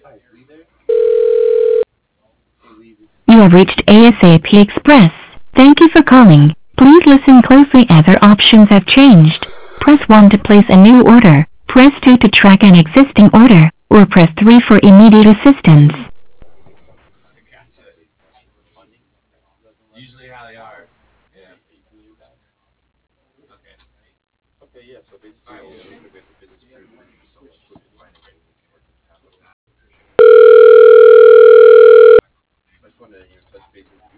You have reached ASAP Express. Thank you for calling. Please listen closely as our options have changed. Press 1 to place a new order. Press 2 to track an existing order, or press 3 for immediate assistance. Usually how they are. Yeah. Okay, yeah, so basically, it looks like we have to business proof someone's food is fine and ready for it to happen. I just wanted to touch base with